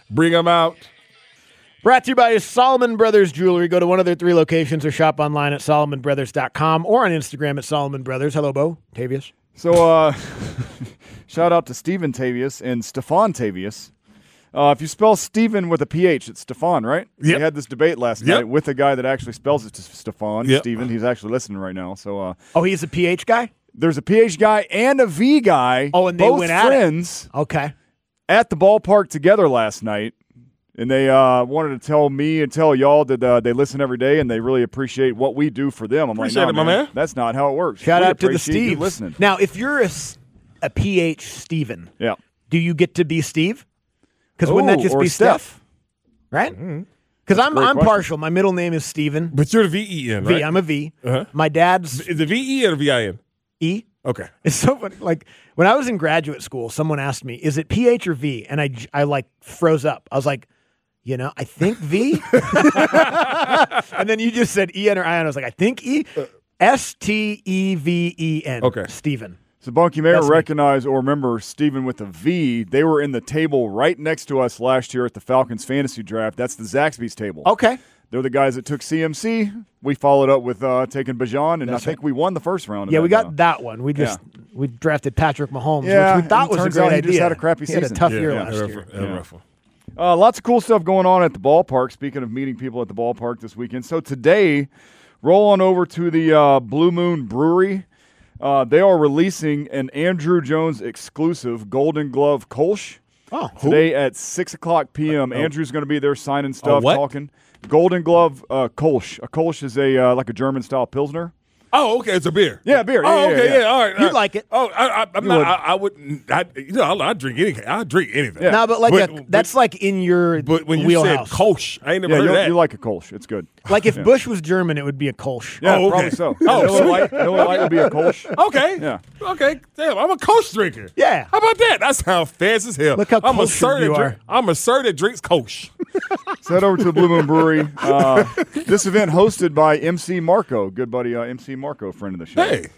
Bring them out. Brought to you by Solomon Brothers Jewelry. Go to one of their three locations or shop online at solomon brothers dot com or on Instagram at Solomon Brothers. Hello, Bo. Tavius. So, uh, shout out to Stephen Tavius and Stefan Tavius. Uh, if you spell Stephen with a P H, it's Stefan, right? Yep. We had this debate last Yep. night with a guy that actually spells it to Stefan, Yep. Stephen. He's actually listening right now. So, uh, Oh, he's a P H guy? there's a P H guy and a V guy. Oh, and they both went at it. friends Okay. at the ballpark together last night. And they uh, wanted to tell me and tell y'all that uh, they listen every day and they really appreciate what we do for them. I'm Appreciate like, it, no, my man. That's not how it works. Shout We out to the appreciate you Steves. listening. Now, if you're a, s- a P H Steven, Yeah. do you get to be Steve? Because wouldn't that Oh, just or be Steph. Steph? Right? Because I'm, great I'm question. partial. My middle name is Steven. But you're the V E N, right? V. I'm a V. Uh-huh. My dad's Is it V E or V I N? E. Okay. It's so funny. Like when I was in graduate school, someone asked me, "Is it P H or V?" And I, j- I like froze up. I was like, you know, I think V. And then you just said E N or I N. I was like, I think E. S T E V E N. Okay. Steven. So, Bunky, you may That's me. recognize or remember Steven with a V. They were in the table right next to us last year at the Falcons fantasy draft. That's the Zaxby's table. Okay. They're the guys that took C M C. We followed up with uh, taking Bajan, and That's I think right. we won the first round. Of Yeah, that we got now. that one. We just we drafted Patrick Mahomes, Yeah, which we thought and was a turns great out he idea. just had a crappy He had a season. tough Yeah, year yeah, last rough- year. yeah, Yeah. rough one. Uh, lots of cool stuff going on at the ballpark. Speaking of meeting people at the ballpark this weekend. So today, roll on over to the uh, Blue Moon Brewery. Uh, they are releasing an Andrew Jones exclusive Golden Glove Kolsch. Oh, Today at six o'clock p.m. Andrew's going to be there signing stuff, what? talking. Golden Glove uh, Kolsch. A Kolsch is a uh, like a German-style Pilsner. Oh, okay. It's a beer. Yeah, beer. Yeah, Oh, yeah, okay. yeah. Yeah. All right. You all right. like it. Oh, I, I, I'm You not. would. I, I wouldn't. I, you know, I, I drink anything. I drink anything. Yeah. No, but like But- a, that's like in your But when you wheelhouse. said Kolsch, I ain't never Yeah, heard you, of that. you like a Kolsch. It's good. Like if Yeah. Bush was German, it would be a Kolsch. Yeah, Oh, okay. probably so. Oh, Miller sweet. Lite, Miller Lite would be a Kolsch. Okay. Yeah. Okay. Damn, I'm a Kolsch drinker. Yeah. How about that? That sounds fast as hell. Look how I'm a Kolsch sir you that drink, are. I'm a sir that drinks Kolsch. So head over to the Blue Moon Brewery. Uh, this event hosted by M C Marco, good buddy uh, M C Marco, friend of the show. Hey.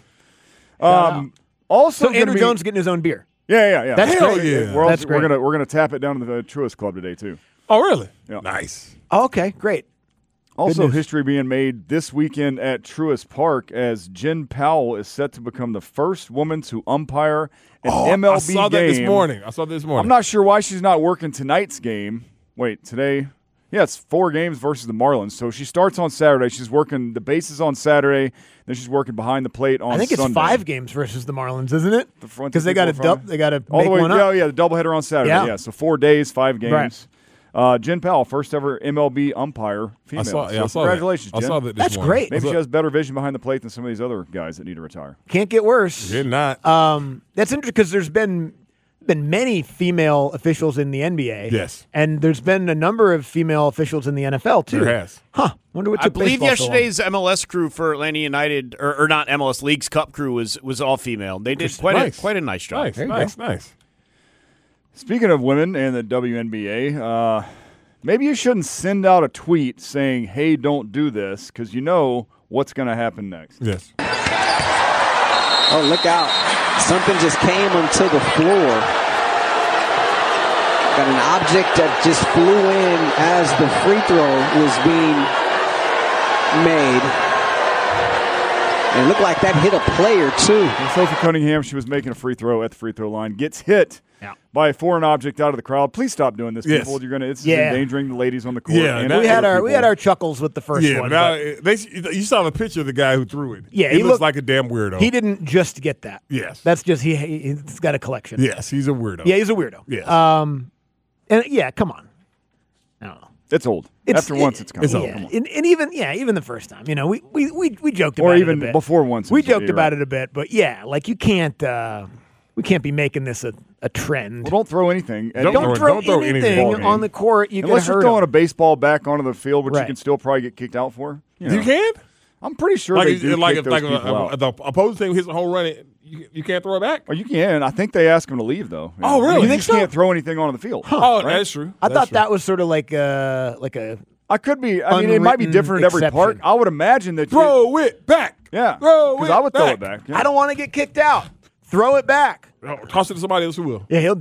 Um, also, So gonna Andrew be- Jones getting his own beer. Yeah, yeah, yeah. That's Hell great. yeah. We're, also, That's we're great. gonna we're gonna tap it down to the Truist Club today too. Oh, really? Yeah. Nice. Oh, okay, great. Also, news. history being made this weekend at Truist Park as Jen Powell is set to become the first woman to umpire an Oh, M L B I saw game. that this morning. I saw that this morning. I'm not sure why she's not working tonight's game. Wait, today? Yeah, it's four games versus the Marlins. So she starts on Saturday. She's working the bases on Saturday. Then she's working behind the plate on I think it's Sunday. five games versus the Marlins, isn't it? The front Because they got to people dub, they got to All make the way, one yeah, up. yeah, the doubleheader on Saturday. Yeah. Yeah, so four days, five games. Right. Uh, Jen Powell, first ever M L B umpire, female. I saw, yeah, so I saw congratulations, that. I Jen. saw that this That's morning. great. Maybe I she saw- has better vision behind the plate than some of these other guys that need to retire. Can't get worse. You're not. Um, that's interesting because there's been been many female officials in the N B A. Yes. and there's been a number of female officials in the N F L too. There has. Huh? Wonder what I took believe baseball so long. yesterday's M L S crew for Atlanta United, or, or not M L S League's Cup crew was was all female. They did quite Nice. a quite a nice job. Nice, you nice, nice. Speaking of women and the W N B A, uh, maybe you shouldn't send out a tweet saying, hey, don't do this, because you know what's going to happen next. Yes. Oh, look out. Something just came onto the floor. Got an object that just flew in as the free throw was being made. And it looked like that hit a player, too. And Sophie Cunningham, she was making a free throw at the free throw line, gets hit Yeah. by a foreign object out of the crowd. Please stop doing this, Yes. people. You're gonna it's Yeah. endangering the ladies on the court. Yeah, and that- We had other our we people. had our chuckles with the first Yeah, one. now, but they, you saw the picture of the guy who threw it. Yeah, he, he looks looked- like a damn weirdo. he didn't just get that. Yes. That's just he he's got a collection. Yes, he's a weirdo. Yeah, he's a weirdo. Yes. Um, and yeah, come on. I don't know. It's old. It's, After once, it's coming. It's Come old. on. Yeah, and, and even yeah, even the first time, you know, we we we, we joked about Or it even a bit. before once. We it's- joked you're about right. it a bit, but yeah, like you can't uh, we can't be making this a, a trend. Well, don't throw anything. And Don't don't, throw- throw, don't throw anything anything ball game. on the court. You Unless can you're hurt throwing a them. baseball back onto the field, which Right. you can still probably get kicked out for. You, You know. can? I'm pretty sure Like, they if- do like kick if like those people a, out. the opposing team hits a home run, you, you can't throw it back? Or you can. I think they ask them to leave, though. Oh, Yeah. really? You You just think so? can't throw anything onto the field. Oh, right? that's true. I That's thought true. that was sort of like a like a I could be. I mean, it might be Unwritten different at every exception. park. I would imagine that. Throw it back. Yeah. Throw Because it I would throw back. it back. Yeah. I don't want to get kicked out. Throw it back. Oh, toss it to somebody else who will. Yeah, he'll do it.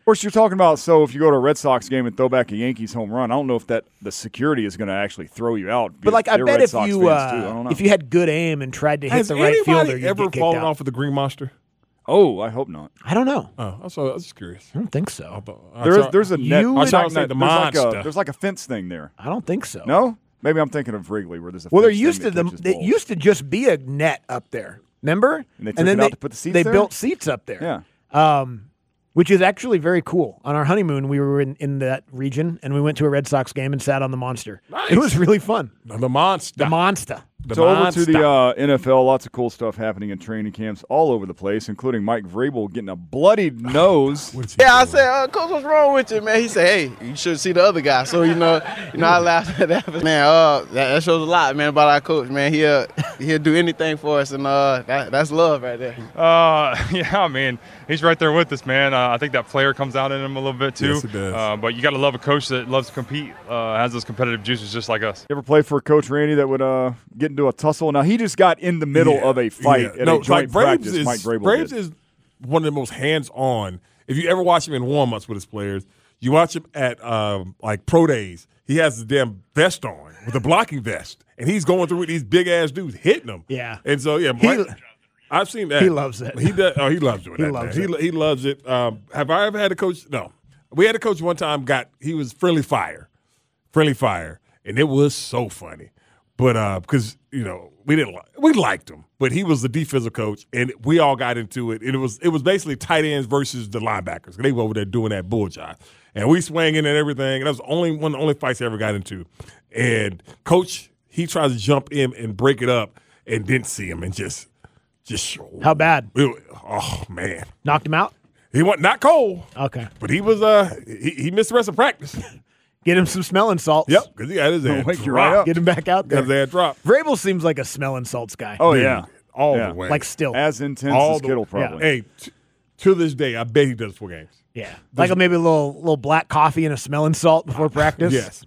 Of course, you're talking about, so if you go to a Red Sox game and throw back a Yankees home run, I don't know if that the security is going to actually throw you out. But, like, I They're bet Red if Sox you fans, uh, too. I don't know. if you had good aim and tried to hit Has the right anybody fielder, you'd ever get kicked fallen out. off of the Green Monster? Oh, I hope not. I don't know. Oh, I was, I was just curious. I don't think so. I There is, saw- there's a net. You I would- saw I was net- like the there's, like a, monster. there's like a fence thing there. I don't think so. No? Maybe I'm thinking of Wrigley where there's a Well, there fence used to thing the that catches it balls. used to just be a net up there. Remember? And they took then it they, out to put the seats They there? built seats up there. Yeah. Um, which is actually very cool. On our honeymoon, we were in, in that region, and we went to a Red Sox game and sat on the Monster. Nice. It was really fun. The Monster. The Monster. The so monster. over to the uh, N F L, lots of cool stuff happening in training camps all over the place, including Mike Vrabel getting a bloodied nose. Yeah, I said, uh, Coach, what's wrong with you, man? He said, hey, you should see the other guy. So, you know, you know, I laughed at that. Man, uh, that, that shows a lot, man, about our coach, man. He'll, he'll do anything for us, and uh, that, that's love right there. Uh, yeah, I mean, he's right there with us, man. Uh, I think that player comes out in him a little bit, too. Yes, it does. Uh, but you got to love a coach that loves to compete, uh, has those competitive juices just like us. You ever play for Coach Randy that would uh, get into a tussle? Now, he just got in the middle Yeah, of a fight yeah. at no, a joint like practice. Braves is, Mike Vrabel Braves did. is one of the most hands-on. If you ever watch him in warm-ups with his players, you watch him at um, like pro days. He has the damn vest on with a blocking vest, and he's going through with these big-ass dudes hitting him. Yeah. And so, yeah, He- Mike, I've seen that. he loves it. He does. Oh, he loves doing He that. loves He, it. he loves it. Um, have I ever had a coach? No. We had a coach one time. Got he was friendly fire, friendly fire, and it was so funny. But uh, because you know we didn't li- we liked him, but he was the defensive coach, and we all got into it. And it was it was basically tight ends versus the linebackers. They were over there doing that bull jive, and we swinging and everything. And that was the only one of the only fights I ever got into. And coach, he tries to jump in and break it up, and didn't see him, and just just How bad? it- oh man, Knocked him out? he went not cold, Okay. but he was uh he, he missed the rest of practice. Get him some smelling salts. Yep, because he had his ass wake you drop. right up. Get him back out Got there. his ass drop. Vrabel seems like a smelling salts guy. Oh, Dude, yeah. all Yeah. the way. Like still. As intense All as the- Kittle, probably. Hey, t- to this day, I bet he does four games. Yeah. Like maybe a little little black coffee and a smelling salt before practice. Yes.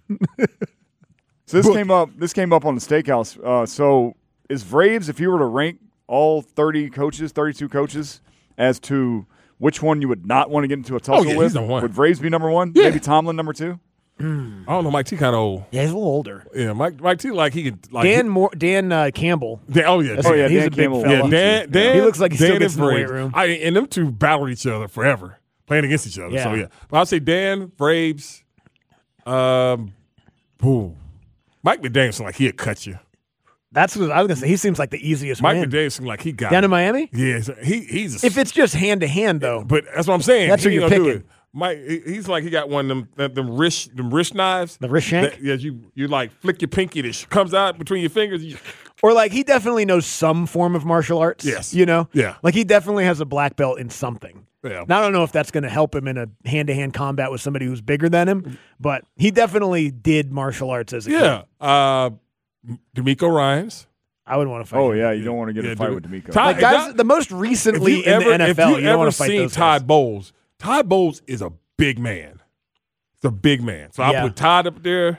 So this came up. This came up on the Steakhouse. Uh, so is Vraves, if you were to rank all thirty coaches, thirty-two coaches, as to which one you would not want to get into a tussle yeah, he's with, number one. would Vraves be number one? Yeah. Maybe Tomlin number two. I don't know. Mike T kind of old. Yeah, he's a little older. Yeah, Mike Mike T like he could like Dan Moore, Dan uh, Campbell. Dan, oh yeah, That's Oh, a- yeah, he's Dan a big Campbell. fella. yeah. Dan, Dan He looks like he Dan still gets and in the weight Braves. room. I, and them two battled each other forever, playing against each other. So Yeah. yeah, but I'll say Dan Braves. Um, boom. Mike McDaniel like he'd cut you. That's what I was gonna say. He seems like the easiest Mike win. McDaniel seemed like he got Down it. in Miami? Yeah, so he he's a If it's just hand to hand though. But that's what I'm saying. That's he who you're ain't gonna do picking. it. Mike, he- he's like he got one of them them, them wrist them wrist knives. The wrist shank? That, yeah, you you like flick your pinky, it sh- comes out between your fingers. You, Or like he definitely knows some form of martial arts. Yes. You know? Yeah. Like he definitely has a black belt in something. Yeah. Now, I don't know if that's going to help him in a hand to hand combat with somebody who's bigger than him, but he definitely did martial arts as a yeah, kid. uh, D'Amico Ryans. I would want to fight Oh him. yeah, you don't want to get in Yeah, a fight dude. with D'Amico. Ty- Like guys, that- the most If recently you in ever, the N F L, if you, you don't ever want to fight seen those Ty guys. Bowles, Ty Bowles is a big man. He's a big man. So I Yeah. put Todd up there.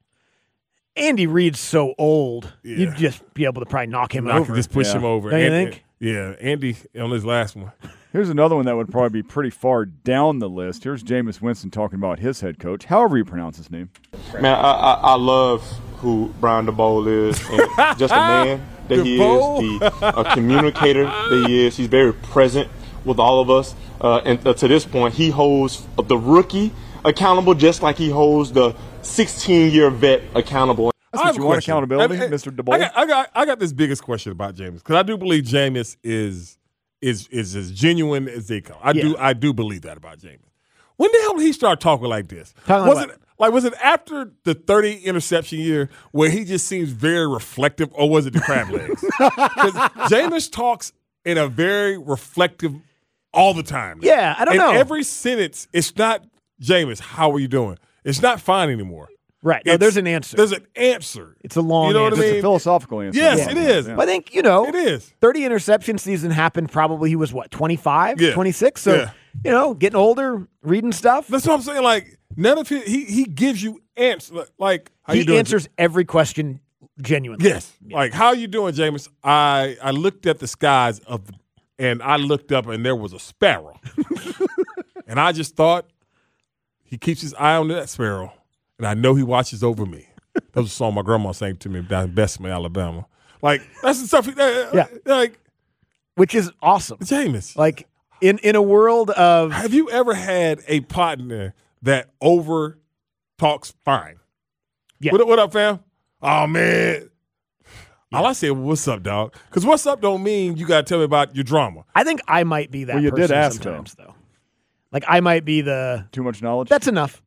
Andy Reid's so old, Yeah. you'd just be able to probably knock him I over. could just push Yeah. him over. Don't you And- think? Yeah, Andy on his last one. Here's another one that would probably be pretty far down the list. Here's Jameis Winston talking about his head coach, however you pronounce his name. Man, I, I, I love who Brian DeBole is, and just a man that he DeBole? is, the a communicator that he is. He's very present with all of us, uh, and uh, to this point, he holds the rookie accountable just like he holds the sixteen-year vet accountable. That's I what have you a want, question. accountability, And- and Mister I DeBole. got, I got, I got this biggest question about Jameis because I do believe Jameis is is is as genuine as they come. I do, Yeah. I do believe that about Jameis. When the hell did he start talking like this? Talking was like it like was it after the thirty interception year where he just seems very reflective, or was it the crab legs? Because Jameis talks in a very reflective all the time. Yeah, I don't and know. Every sentence, it's not Jameis. How are you doing? It's not fine anymore. Right. No, It's- there's an answer. There's an answer. It's a long You know what answer. I It's mean? a philosophical answer. Yes, Yeah. it is. Yeah. But I think, you know, It is. thirty interception season happened probably he was what, twenty-five, Yeah. twenty-six? So, Yeah. you know, getting older, reading stuff. That's what I'm saying. Like none of his, he he gives you answers. Like how you He doing? answers every question genuinely. Yes. Like how you doing, Jameis? I I looked at the skies of, the, and I looked up and there was a sparrow. And I just thought he keeps his eye on that sparrow, and I know he watches over me. That was a song my grandma sang to me down in Bessemer, Alabama. Like, that's the stuff. Uh, Yeah. Like, which is awesome. Jameis. Like, in, in a world of. Have you ever had a partner that over talks fine? Yeah. What, what up, fam? Oh, man. Yeah. All I said was, what's up, dog? Because what's up don't mean you got to tell me about your drama. I think I might be that Well, you person did ask, sometimes, though. Like, I might be the. Too much knowledge? That's enough.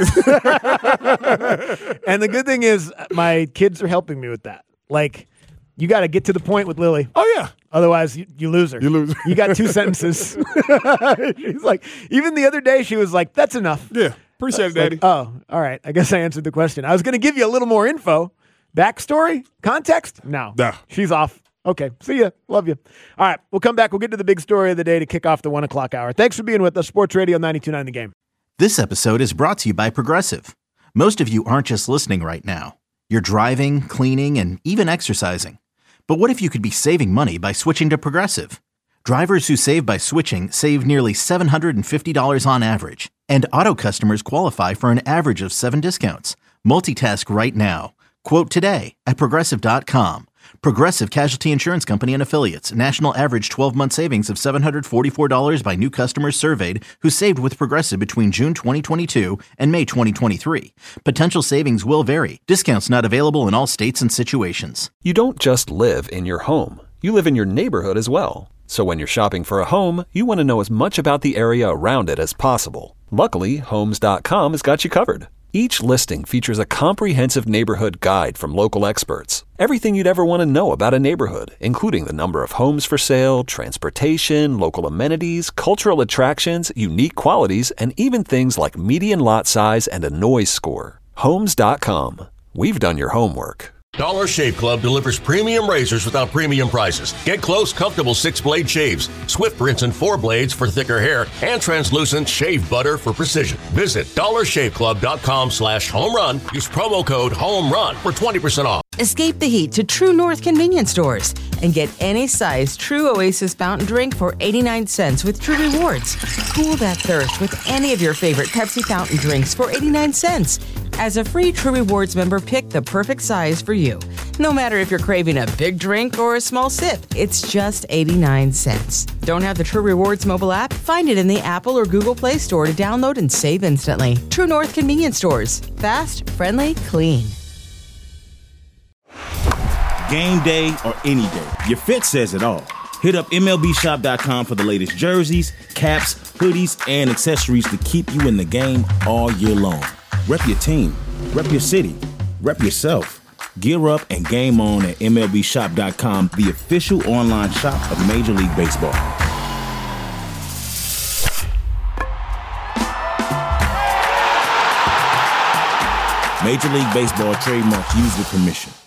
And the good thing is, my kids are helping me with that. Like, you got to get to the point with Lily. Oh, yeah. Otherwise, you, you lose her. You lose her. You got two sentences. She's like, even the other day, she was like, that's enough. Yeah. Appreciate it, Daddy. Like, oh, all right. I guess I answered the question. I was going to give you a little more info. Backstory? Context? No. No. She's off. Okay. See ya. Love you. All right. We'll come back. We'll get to the big story of the day to kick off the one o'clock hour. Thanks for being with us. Sports Radio ninety-two point nine The Game. This episode is brought to you by Progressive. Most of you aren't just listening right now. You're driving, cleaning, and even exercising. But what if you could be saving money by switching to Progressive? Drivers who save by switching save nearly seven hundred fifty dollars on average. And auto customers qualify for an average of seven discounts. Multitask right now. Quote today at Progressive dot com. Progressive Casualty Insurance Company and Affiliates. National average twelve-month savings of seven hundred forty-four dollars by new customers surveyed who saved with Progressive between June twenty twenty-two and May twenty twenty-three. Potential savings will vary. Discounts not available in all states and situations. You don't just live in your home. You live in your neighborhood as well. So when you're shopping for a home, you want to know as much about the area around it as possible. Luckily, Homes dot com has got you covered. Each listing features a comprehensive neighborhood guide from local experts. Everything you'd ever want to know about a neighborhood, including the number of homes for sale, transportation, local amenities, cultural attractions, unique qualities, and even things like median lot size and a noise score. Homes dot com. We've done your homework. Dollar Shave Club delivers premium razors without premium prices. Get close, comfortable six-blade shaves, Swift rinse and four blades for thicker hair, and translucent shave butter for precision. Visit dollar shave club dot com slash home run. Use promo code HOMERUN for twenty percent off. Escape the heat to True North convenience stores and get any size True Oasis fountain drink for eighty-nine cents with True Rewards. Cool that thirst with any of your favorite Pepsi fountain drinks for eighty-nine cents. As a free True Rewards member, pick the perfect size for you. No matter if you're craving a big drink or a small sip, it's just eighty-nine cents. Don't have the True Rewards mobile app? Find it in the Apple or Google Play Store to download and save instantly. True North convenience stores. Fast, friendly, clean. Game day or any day, your fit says it all. Hit up M L B shop dot com for the latest jerseys, caps, hoodies, and accessories to keep you in the game all year long. Rep your team, rep your city, rep yourself. Gear up and game on at M L B shop dot com, the official online shop of Major League Baseball. Major League Baseball trademark used with permission.